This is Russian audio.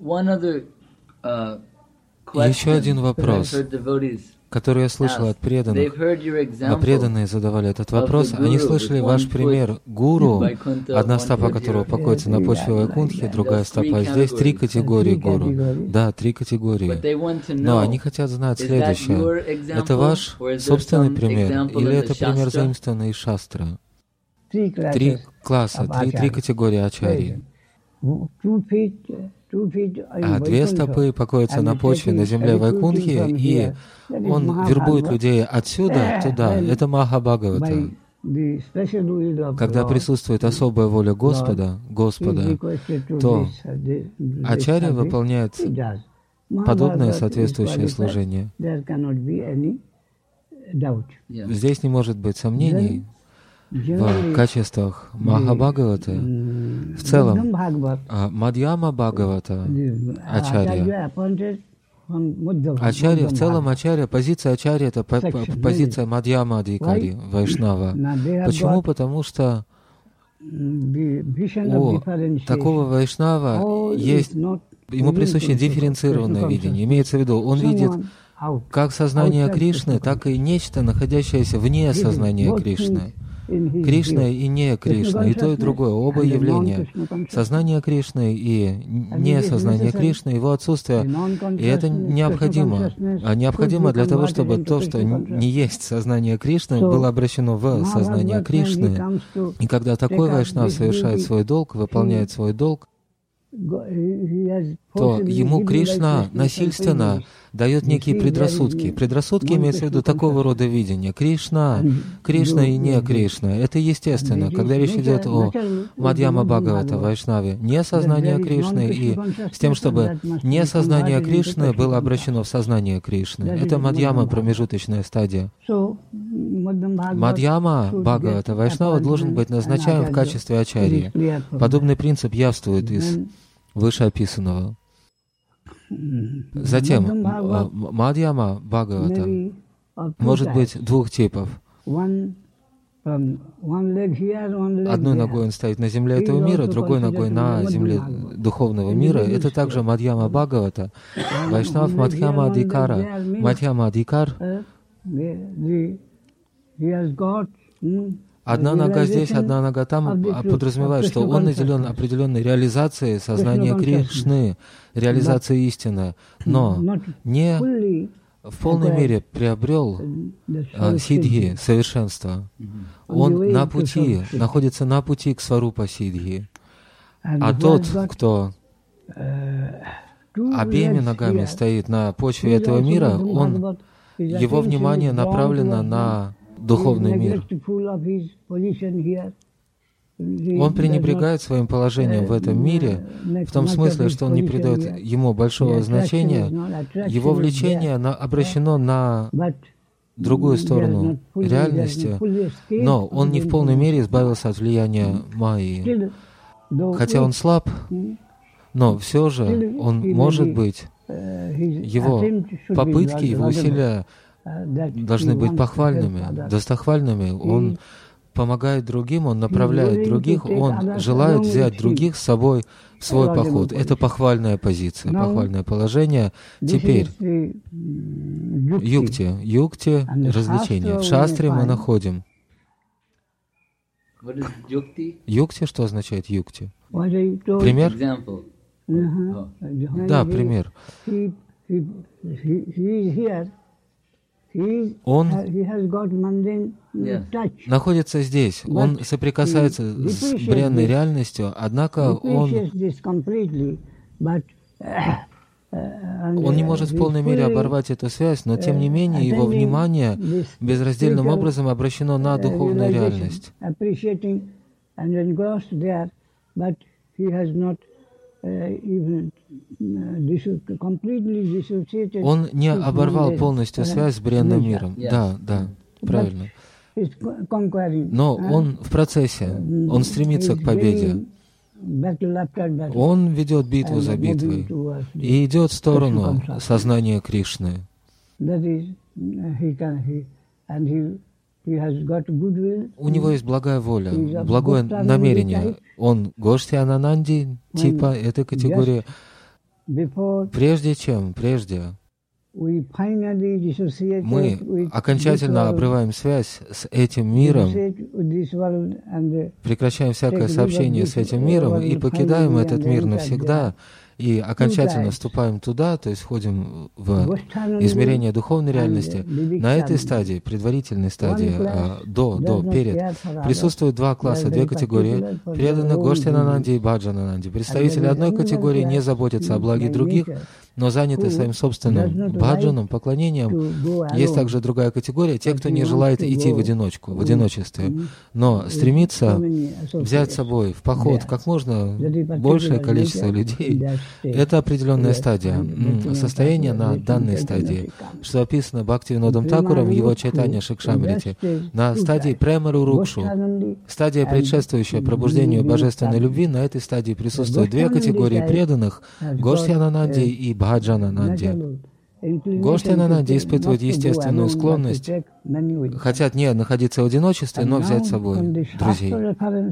Еще один вопрос, который я слышал от преданных. А преданные задавали этот вопрос. Они слышали ваш пример гуру, одна стопа которого покоится на почве Вайкунтхи, другая стопа здесь. 3 категории гуру. Да, 3 категории. Но они хотят знать следующее. Это ваш собственный пример или это пример, заимствованный из шастры? 3 класса, 3 категории ачарьи. А 2 стопы покоятся на почве, на земле Вайкунтхи, и он вербует людей отсюда туда. Это Махабхагавата. Когда присутствует особая воля Господа, то ачарья выполняет подобное соответствующее служение. Здесь не может быть сомнений в качествах Махабхагаваты. В целом, Мадьяма Бхагавата, ачарья. Ачарья, в целом ачарья, позиция ачарья — это позиция Мадьяма Адхикари, Вайшнава. Почему? Потому что у такого Вайшнава есть, ему присуще дифференцированное видение. Имеется в виду, он видит как сознание Кришны, так и нечто, находящееся вне сознания Кришны. Кришна и не Кришна, и то, и другое, оба явления. Сознание Кришны и несознание Кришны, его отсутствие, и это необходимо. А необходимо для того, чтобы то, что не есть сознание Кришны, было обращено в сознание Кришны. И когда такой вайшнав совершает свой долг, выполняет свой долг, то ему Кришна насильственно дает некие предрассудки. Предрассудки имеются в виду такого рода видения. Кришна и не Кришна. Это естественно. Когда речь идет о Мадьяма Бхагавата, Вайшнаве, несознание Кришны и с тем, чтобы несознание Кришны было обращено в сознание Кришны. Это Мадьяма, промежуточная стадия. Мадьяма Бхагавата, Вайшнава должен быть назначаем в качестве ачарьи. Подобный принцип явствует из вышеописанного. Затем, Мадьяма Бхагавата может быть 2 типов. Одной ногой он стоит на земле этого мира, другой ногой на земле духовного мира. Это также Мадьяма Бхагавата. Вайшнав Мадьяма Адхикара. Мадьяма Адхикар. Одна нога здесь, одна нога там подразумевает, что он наделен определенной реализацией сознания Кришны, реализацией истины, но не в полной мере приобрел сиддхи, совершенство. Он на пути, находится на пути к сварупа сиддхи. А тот, кто обеими ногами стоит на почве этого мира, его внимание направлено на духовный мир. Он пренебрегает своим положением в этом мире, в том смысле, что он не придает ему большого значения. Его влечение обращено на другую сторону реальности, но он не в полной мере избавился от влияния майи. Хотя он слаб, но все же он может быть, его попытки, его усилия должны быть похвальными, достохвальными. Он помогает другим, он направляет других, он желает взять других с собой в свой поход. Это похвальная позиция, похвальное положение. Теперь юкти, развлечения. В шастре мы находим. Юкти, что означает юкти? Пример? Да, пример. Он находится здесь, он соприкасается с бренной реальностью, однако он не может в полной мере оборвать эту связь, но тем не менее его внимание безраздельным образом обращено на духовную реальность. Он не оборвал полностью связь с бренным миром. Да, правильно. Но он в процессе, он стремится к победе. Он ведет битву за битвой и идет в сторону сознания Кришны. У него есть благая воля, благое намерение. Он Гоштхи Анананди, типа этой категории. Прежде мы окончательно обрываем связь с этим миром, прекращаем всякое сообщение с этим миром и покидаем этот мир навсегда, и окончательно вступаем туда, то есть входим в измерение духовной реальности. На этой стадии, предварительной стадии, перед, присутствуют два класса, две категории, преданных Гоштхи-Ананде и Бхаджан-Ананде. Представители одной категории не заботятся о благе других, но заняты своим собственным бхаджаном, поклонением. Есть также другая категория, те, кто не желает идти в одиночестве, но стремится взять с собой в поход как можно большее количество людей. Это определенная стадия, состояние на данной стадии, что описано Бхактивинодом Такуром в его Чайтанья Шикшамрити, на стадии Премару Рукшу. Стадия, предшествующая пробуждению божественной любви, на этой стадии присутствуют две категории преданных — Гоштхи-Ананде и Бхаджан-Ананде. Гоштхи-Ананде испытывают естественную склонность, хотят не находиться в одиночестве, но взять с собой друзей.